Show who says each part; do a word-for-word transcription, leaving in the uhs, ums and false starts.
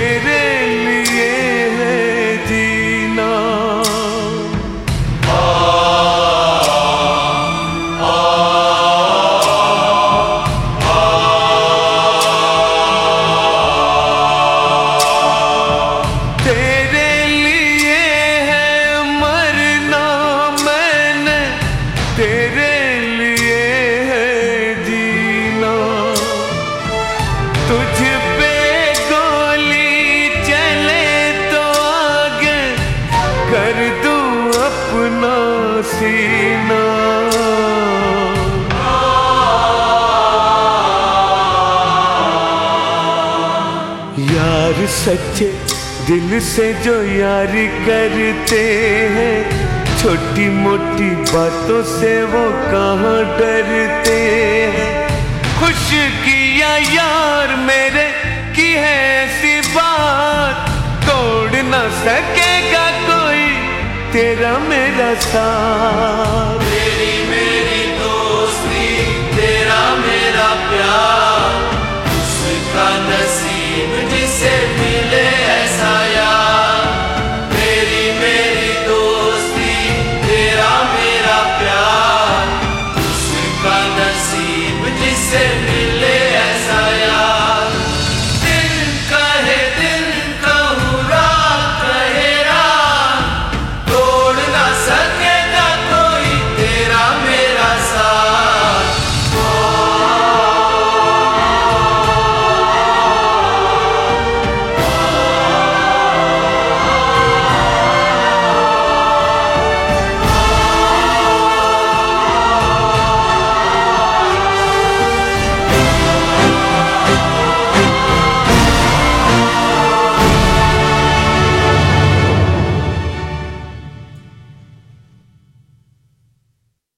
Speaker 1: तेरे लिए है जीना। आ, आ, आ, तेरे लिए है मरना मैंने, तेरे लिए है जीना। तुझ पे गोली चले तो आगे कर दूं अपना सीना। यार सच्चे दिल से जो यारी करते हैं, छोटी मोटी बातों से वो कहाँ डरते हैं। खुश किया यार मेरे की है ऐसी बात, तोड़ न सकेगा कोई तेरा मेरा साथ।
Speaker 2: तेरी मेरी दोस्ती, तेरा मेरा प्यार, उसका नसीब जिसे